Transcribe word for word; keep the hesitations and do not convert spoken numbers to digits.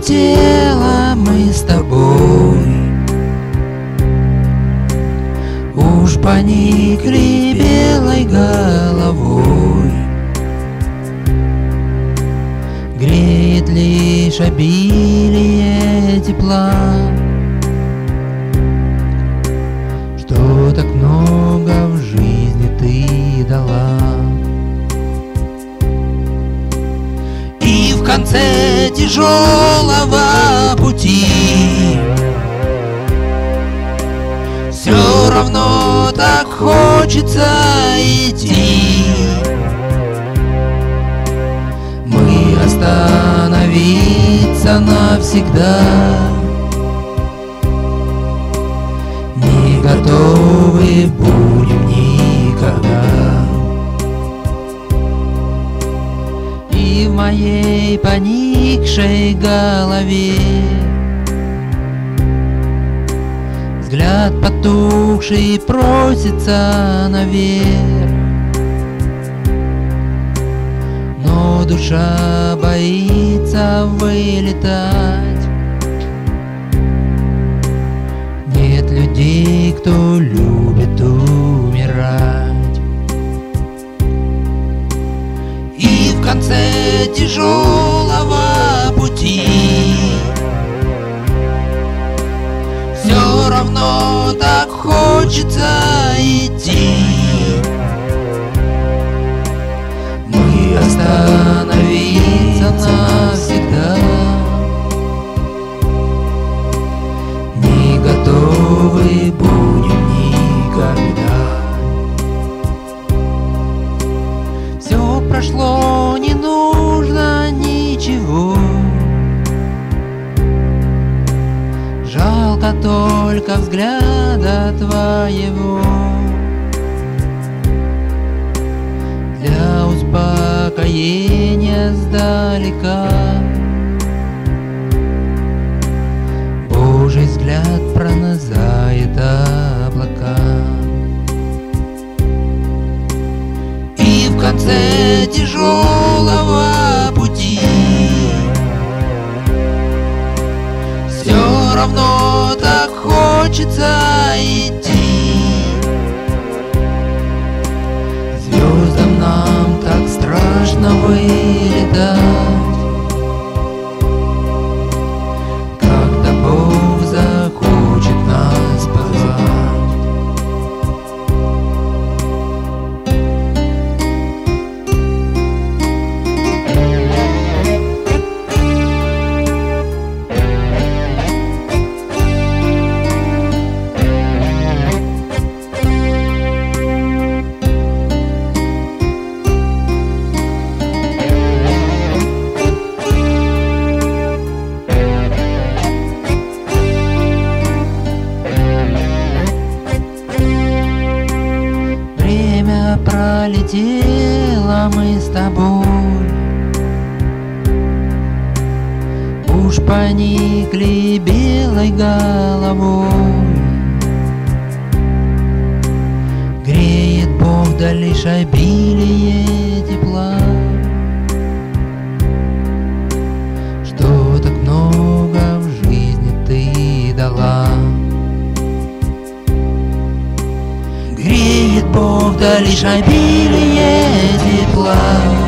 пролетела мы с тобой. Уж поникли белой головой. Греет лишь обилие тепла, что так много в жизни ты дала. И в конце тяжелого пути все равно так хочется идти. Мы остановиться навсегда не готовы будем никогда. И в моей поникшей голове взгляд потухший просится наверх, но душа боится вылетать. Нет людей, кто любит умирать. И в конце тяжелого пути все равно так хочется идти. Мы остановиться навсегда не готовы будем никогда. Все прошло, не нужно ничего. Жалко только взгляда твоего. Для успокоения сдалека Божий взгляд пронзает облака. И в конце тяжелого пути все равно так хочется идти. Звездам нам так страшно вылетать, когда Бог захочет нас позвать. Пролетела мы с тобой. Уж поникли белой головой. Греет Бог, да лишь обилие тепла, что так много в жизни ты дала. Греет Бог, да лишь обилие тепла,